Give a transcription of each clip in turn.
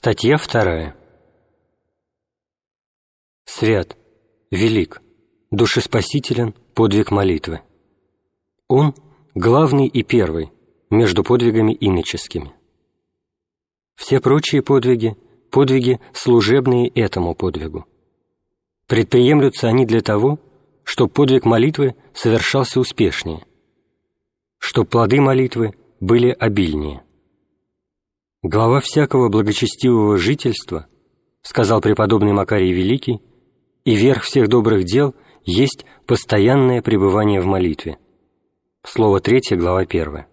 Статья 2. Свят, велик, душеспасителен подвиг молитвы. Он главный и первый между подвигами иноческими. Все прочие подвиги – подвиги, служебные этому подвигу. Предприемлются они для того, чтобы подвиг молитвы совершался успешнее, чтобы плоды молитвы были обильнее. Глава всякого благочестивого жительства, сказал преподобный Макарий Великий, и верх всех добрых дел есть постоянное пребывание в молитве. Слово 3, глава 1.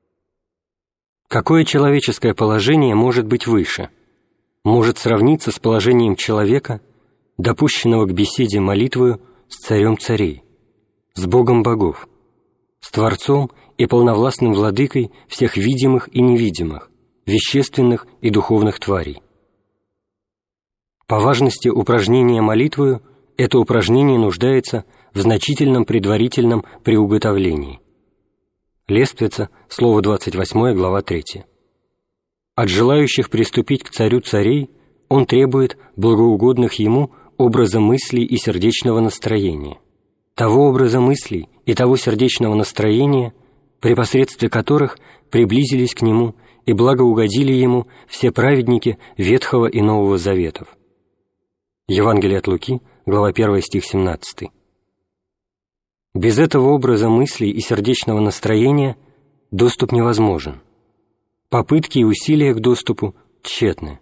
Какое человеческое положение может быть выше, может сравниться с положением человека, допущенного к беседе молитвою с царем царей, с Богом богов, с Творцом и полновластным владыкой всех видимых и невидимых, вещественных и духовных тварей? По важности упражнения молитвою это упражнение нуждается в значительном предварительном приуготовлении. Лествица, слово 28, глава 3. От желающих приступить к царю царей он требует благоугодных ему образа мыслей и сердечного настроения, того образа мыслей и того сердечного настроения, при посредстве которых приблизились к нему и благоугодили ему все праведники Ветхого и Нового Заветов. Евангелие от Луки, глава 1, стих 17. Без этого образа мыслей и сердечного настроения доступ невозможен. Попытки и усилия к доступу тщетны.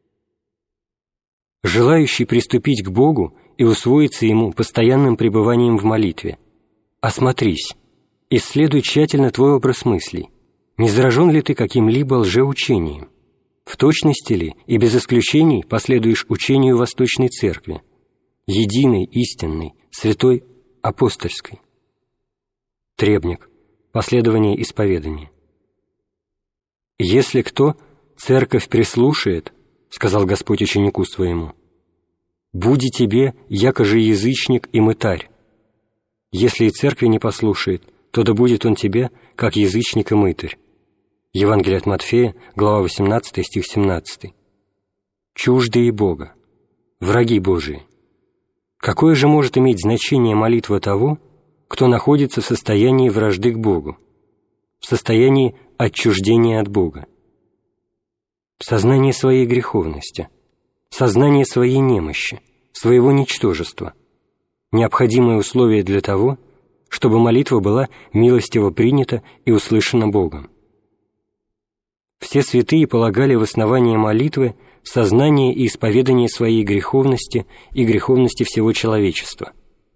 Желающий приступить к Богу и усвоиться Ему постоянным пребыванием в молитве, осмотрись, исследуй тщательно твой образ мыслей. Не заражен ли ты каким-либо лжеучением? В точности ли и без исключений последуешь учению Восточной Церкви, единой, истинной, святой, апостольской? Требник. Последование исповедания. «Если кто церковь прислушает, — сказал Господь ученику своему, — буди тебе, якоже язычник и мытарь. Если и церкви не послушает, то да будет он тебе, как язычник и мытарь». Евангелие от Матфея, глава 18, стих 17. Чуждые Бога, враги Божии. Какое же может иметь значение молитва того, кто находится в состоянии вражды к Богу, в состоянии отчуждения от Бога? Сознание своей греховности, сознание своей немощи, своего ничтожества – необходимое условие для того, чтобы молитва была милостиво принята и услышана Богом. Все святые полагали в основание молитвы сознание и исповедание своей греховности и греховности всего человечества.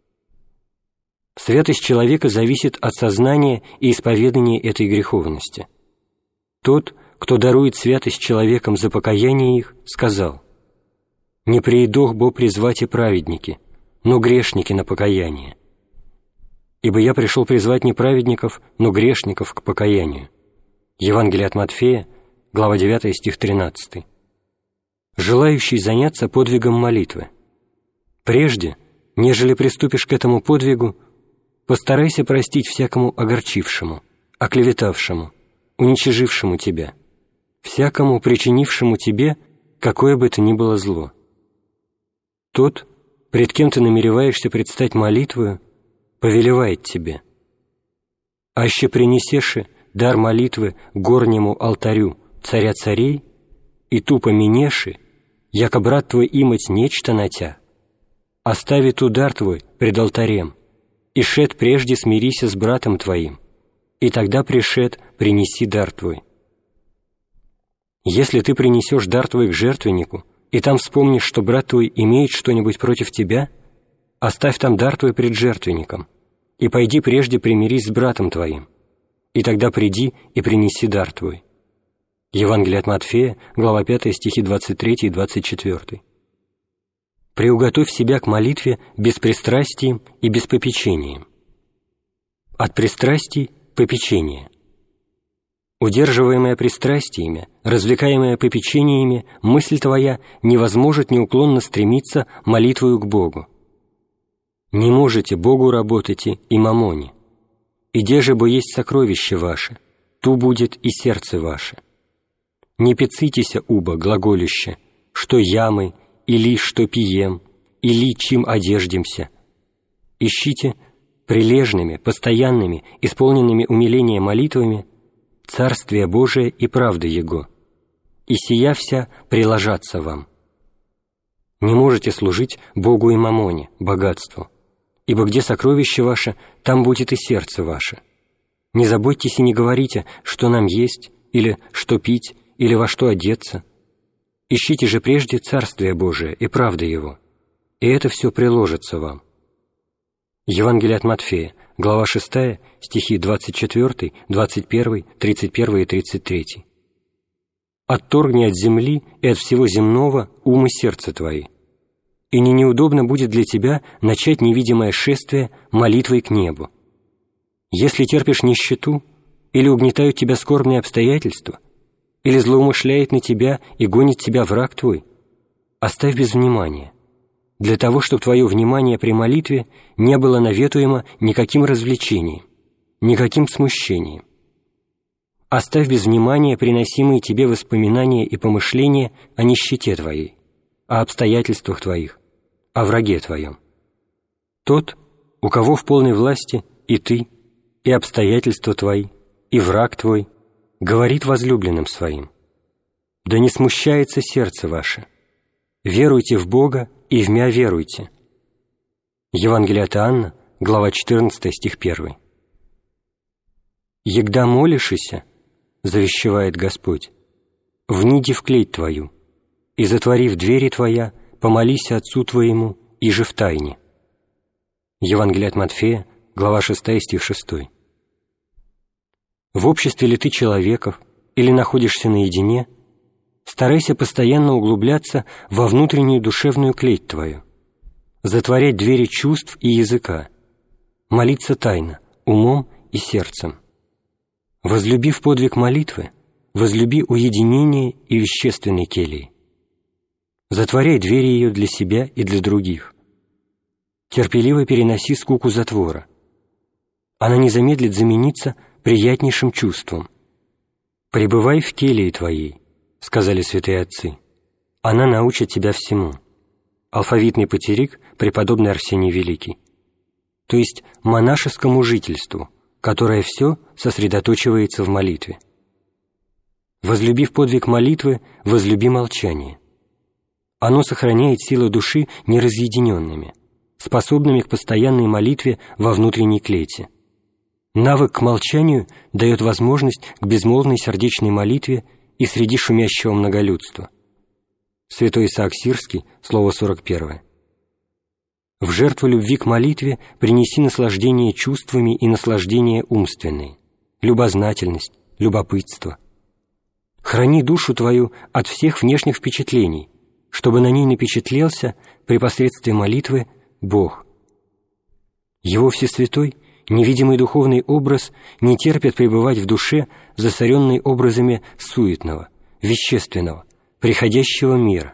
Святость человека зависит от сознания и исповедания этой греховности. Тот, кто дарует святость человекам за покаяние их, сказал: «Не приидох бо призвать и праведники, но грешники на покаяние. Ибо я пришел призвать не праведников, но грешников к покаянию». Евангелие от Матфея, глава 9, стих 13. Желающий заняться подвигом молитвы. Прежде, нежели приступишь к этому подвигу, постарайся простить всякому огорчившему, оклеветавшему, уничижившему тебя, всякому причинившему тебе какое бы то ни было зло. Тот, пред кем ты намереваешься предстать молитвою, повелевает тебе: «Аще принесеши дар молитвы горнему алтарю царя царей, и ту поменеши, яко брат твой имать нечто на тя, остави ту дар твой пред алтарем, и шед прежде смирися с братом твоим, и тогда пришед принеси дар твой». Если ты принесешь дар твой к жертвеннику, и там вспомнишь, что брат твой имеет что-нибудь против тебя, оставь там дар твой пред жертвенником, и пойди прежде примирись с братом твоим, и тогда приди и принеси дар твой. Евангелие от Матфея, глава 5, стихи 23 и 24. Приуготовь себя к молитве беспристрастием и беспопечением. От пристрастий – попечение. Удерживаемая пристрастиями, развлекаемая попечениями, мысль твоя не возможет неуклонно стремиться молитвою к Богу. Не можете Богу работайте и мамоне. И где же бы есть сокровище ваше, ту будет и сердце ваше. Не пецитеся, уба, глаголюще, что ямы, или что пием, или чем одеждемся. Ищите прилежными, постоянными, исполненными умиления молитвами Царствие Божие и правда Его, и сия вся приложатся вам. Не можете служить Богу и мамоне, богатству, ибо где сокровище ваше, там будет и сердце ваше. Не заботьтесь и не говорите, что нам есть, или что пить, или во что одеться. Ищите же прежде Царствие Божие и правда Его, и это все приложится вам. Евангелие от Матфея, глава 6, стихи 24, 21, 31 и 33. «Отторгни от земли и от всего земного ум и сердце твои, и не неудобно будет для тебя начать невидимое шествие молитвой к небу. Если терпишь нищету, или угнетают тебя скорбные обстоятельства, или злоумышляет на тебя и гонит тебя враг твой, оставь без внимания, для того, чтобы твое внимание при молитве не было наветуемо никаким развлечением, никаким смущением. Оставь без внимания приносимые тебе воспоминания и помышления о нищете твоей, о обстоятельствах твоих, о враге твоем. Тот, у кого в полной власти и ты, и обстоятельства твои, и враг твой, говорит возлюбленным своим: да не смущается сердце ваше, веруйте в Бога и в мя веруйте». Евангелие от Иоанна, глава 14, стих 1. «Егда молишися, — завещевает Господь, — вниди в клеть твою, и, затворив двери твоя, помолись Отцу твоему, иже в тайне». Евангелие от Матфея, глава 6, стих 6. В обществе ли ты человеков или находишься наедине, старайся постоянно углубляться во внутреннюю душевную клеть твою, затворять двери чувств и языка, молиться тайно, умом и сердцем. Возлюбив подвиг молитвы, возлюби уединение и вещественной келии. Затворяй двери ее для себя и для других. Терпеливо переноси скуку затвора. Она не замедлит замениться приятнейшим чувством. «Пребывай в келии твоей», — сказали святые отцы. «Она научит тебя всему». Алфавитный патерик преподобный Арсений Великий. То есть монашескому жительству, которое все сосредоточивается в молитве. Возлюбив подвиг молитвы, возлюби молчание. Оно сохраняет силы души неразъединенными, способными к постоянной молитве во внутренней клете. Навык к молчанию дает возможность к безмолвной сердечной молитве и среди шумящего многолюдства. Святой Исаак Сирский, слово 41. В жертву любви к молитве принеси наслаждение чувствами и наслаждение умственные, любознательность, любопытство. Храни душу твою от всех внешних впечатлений, чтобы на ней напечатлелся при посредстве молитвы Бог. Его всесвятой, невидимый духовный образ не терпит пребывать в душе, засоренной образами суетного, вещественного, приходящего мира.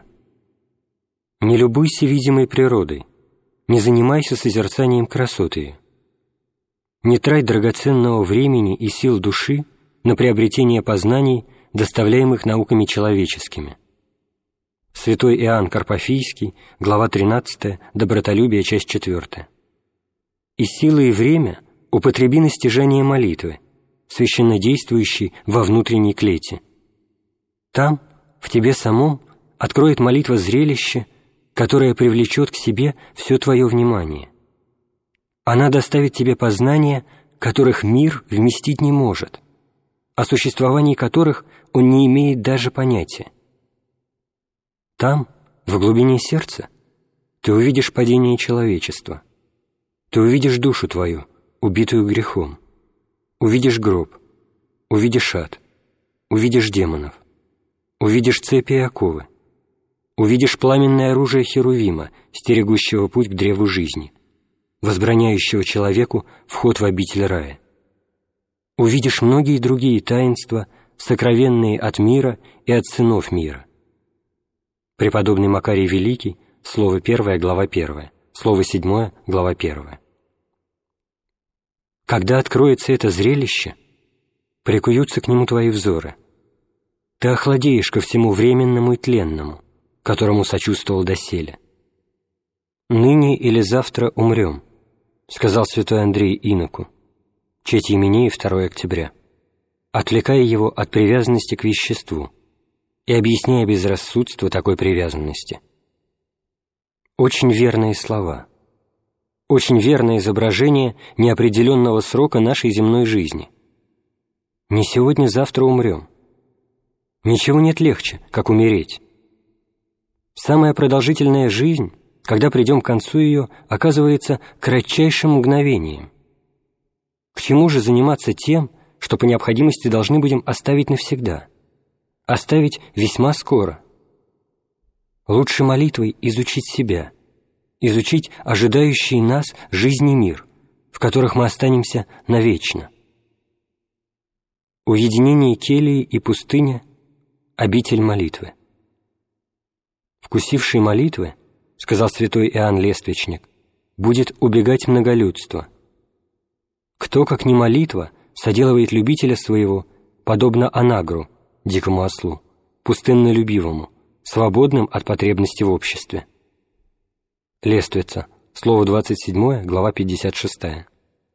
Не любуйся видимой природой, не занимайся созерцанием красоты ее. Не трать драгоценного времени и сил души на приобретение познаний, доставляемых науками человеческими. Святой Иоанн Карпафийский, глава 13, добротолюбие, часть 4. «И сила и время употреби на стяжание молитвы, священно действующей во внутренней клете. Там, в тебе самом, откроет молитва зрелище, которое привлечет к себе все твое внимание. Она доставит тебе познания, которых мир вместить не может, о существовании которых он не имеет даже понятия. Там, в глубине сердца, ты увидишь падение человечества, ты увидишь душу твою, убитую грехом, увидишь гроб, увидишь ад, увидишь демонов, увидишь цепи и оковы, увидишь пламенное оружие Херувима, стерегущего путь к древу жизни, возбраняющего человеку вход в обитель рая. Увидишь многие другие таинства, сокровенные от мира и от сынов мира. Преподобный Макарий Великий, слово 1, глава 1, слово 7, глава 1. Когда откроется это зрелище, прикуются к нему твои взоры. Ты охладеешь ко всему временному и тленному, которому сочувствовал доселе. «Ныне или завтра умрем», — сказал святой Андрей иноку, честь Именеи 2 октября, отвлекая его от привязанности к веществу и объясняя безрассудство такой привязанности. Очень верные слова, очень верное изображение неопределенного срока нашей земной жизни. Не сегодня-завтра умрем. Ничего нет легче, как умереть. Самая продолжительная жизнь, когда придем к концу ее, оказывается кратчайшим мгновением. К чему же заниматься тем, что по необходимости должны будем оставить навсегда? Оставить весьма скоро. Лучше молитвой изучить себя, изучить ожидающий нас жизнь и мир, в которых мы останемся навечно. Уединение келии и пустыня — обитель молитвы. «Вкусивший молитвы, — сказал святой Иоанн Лествичник, — будет убегать многолюдство. Кто, как не молитва, соделывает любителя своего, подобно анагру, дикому ослу, пустыннолюбивому, свободным от потребности в обществе». Лествица, слово 27, глава 56.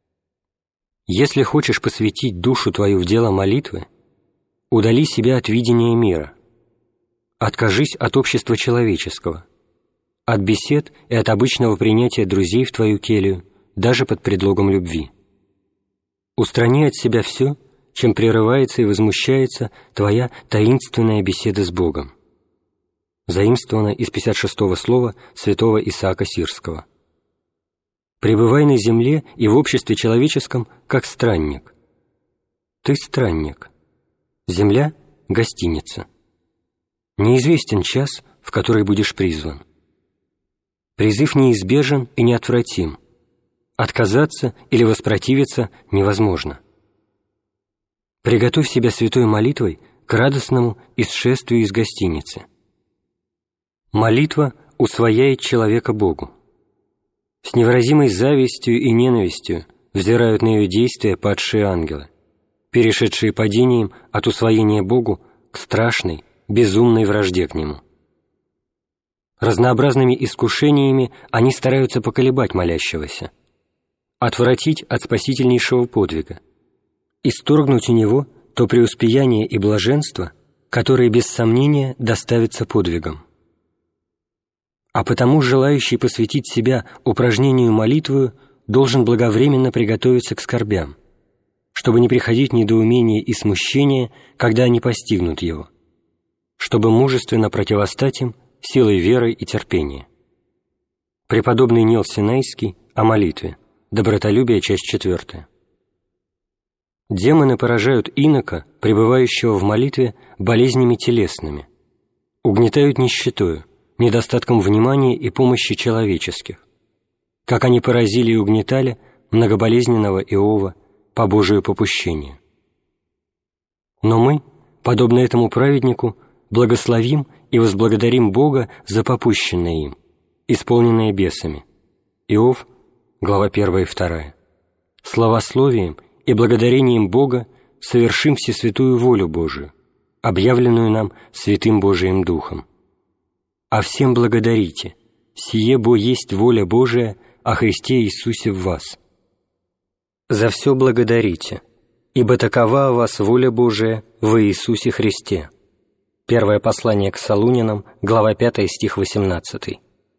«Если хочешь посвятить душу твою в дело молитвы, удали себя от видения мира, откажись от общества человеческого, от бесед и от обычного принятия друзей в твою келью, даже под предлогом любви. Устрани от себя все, чем прерывается и возмущается твоя таинственная беседа с Богом». Заимствовано из 56-го слова святого Исаака Сирского. «Пребывай на земле и в обществе человеческом, как странник». Ты странник. Земля — гостиница. Неизвестен час, в который будешь призван. Призыв неизбежен и неотвратим. Отказаться или воспротивиться невозможно. Приготовь себя святой молитвой к радостному исшествию из гостиницы. Молитва усвояет человека Богу. С невыразимой завистью и ненавистью взирают на ее действия падшие ангелы, перешедшие падением от усвоения Богу к страшной, безумной вражде к Нему. Разнообразными искушениями они стараются поколебать молящегося, отвратить от спасительнейшего подвига, исторгнуть у него то преуспеяние и блаженство, которые без сомнения доставятся подвигом. А потому желающий посвятить себя упражнению молитвою должен благовременно приготовиться к скорбям, чтобы не приходить недоумение и смущение, когда они постигнут его, чтобы мужественно противостать им силой веры и терпения. Преподобный Нил Синайский о молитве. Добротолюбие, часть 4. Демоны поражают инока, пребывающего в молитве, болезнями телесными, угнетают нищетою, недостатком внимания и помощи человеческих, как они поразили и угнетали многоболезненного Иова по Божию попущению. Но мы, подобно этому праведнику, благословим и возблагодарим Бога за попущенное им, исполненное бесами. Иов, глава 1 и 2. Славословием и благодарением Бога совершим всесвятую волю Божию, объявленную нам Святым Божиим Духом. А всем благодарите, сие бо есть воля Божия о Христе Иисусе в вас. За все благодарите, ибо такова о вас воля Божия во Иисусе Христе». Первое послание к Солунянам, глава 5, стих 18.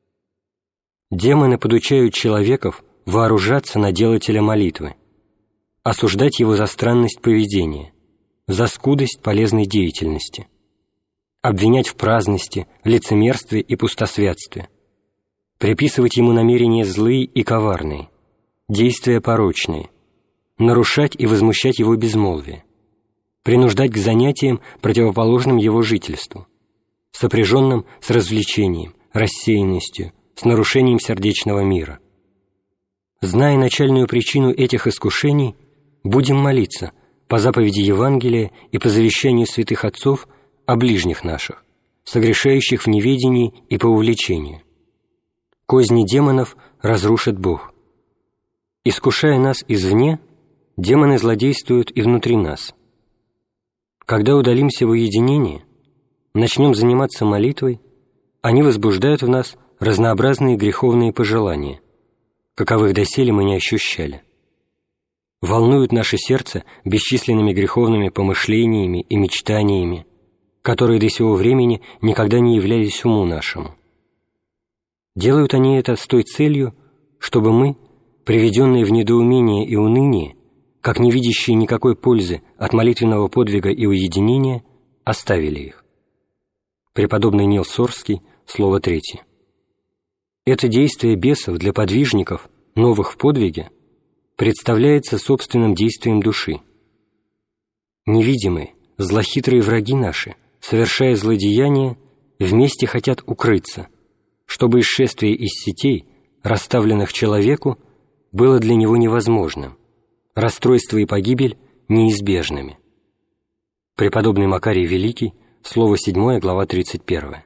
Демоны подучают человеков вооружаться на делателя молитвы, осуждать его за странность поведения, за скудость полезной деятельности, обвинять в праздности, лицемерстве и пустосвятстве, приписывать ему намерения злые и коварные, действия порочные, нарушать и возмущать его безмолвие, принуждать к занятиям, противоположным его жительству, сопряженным с развлечением, рассеянностью, с нарушением сердечного мира. Зная начальную причину этих искушений, будем молиться по заповеди Евангелия и по завещанию святых отцов о ближних наших, согрешающих в неведении и по увлечению. Козни демонов разрушит Бог. Искушая нас извне, демоны злодействуют и внутри нас. Когда удалимся в уединение, начнем заниматься молитвой, Они возбуждают в нас разнообразные греховные пожелания, каковых доселе мы не ощущали. Волнуют наше сердце бесчисленными греховными помышлениями и мечтаниями, которые до сего времени никогда не являлись уму нашему. Делают они это с той целью, чтобы мы, приведенные в недоумение и уныние, как не видящие никакой пользы от молитвенного подвига и уединения, оставили их. Преподобный Нил Сорский, слово 3. Это действие бесов для подвижников, новых в подвиге, представляется собственным действием души. Невидимые, злохитрые враги наши, совершая злодеяния, вместе хотят укрыться, чтобы исшествие из сетей, расставленных человеку, было для него невозможным, расстройство и погибель неизбежными. Преподобный Макарий Великий, слово 7, глава 31.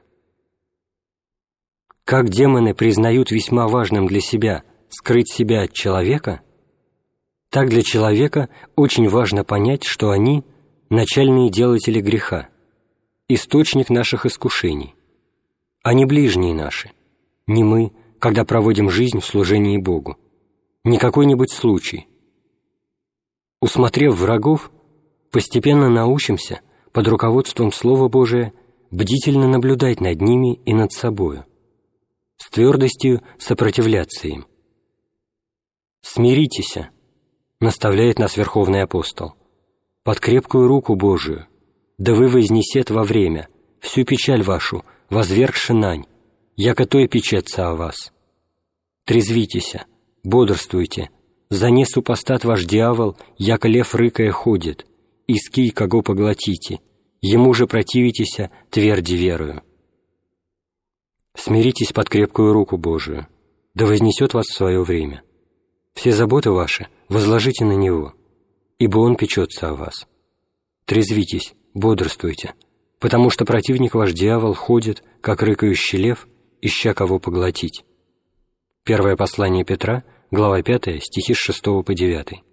Как демоны признают весьма важным для себя скрыть себя от человека, так для человека очень важно понять, что они – начальные делатели греха, источник наших искушений, а не ближние наши, не мы, когда проводим жизнь в служении Богу, не какой-нибудь случай. Усмотрев врагов, постепенно научимся под руководством Слова Божия бдительно наблюдать над ними и над собою, с твердостью сопротивляться им. «Смиритесь», — наставляет нас Верховный Апостол, «под крепкую руку Божию, да вы вознесет во время всю печаль вашу, возвергши нань, яко то и печется о вас. Трезвитесь, бодрствуйте, за не супостат ваш дьявол, яко лев рыкая ходит, иски кого поглотите, ему же противитеся тверди верою». Смиритесь под крепкую руку Божию, да вознесет вас в свое время. Все заботы ваши возложите на Него, ибо Он печется о вас. Трезвитесь, бодрствуйте, потому что противник ваш дьявол ходит, как рыкающий лев, ища кого поглотить. Первое послание Петра, глава 5, стихи с 6 по 9.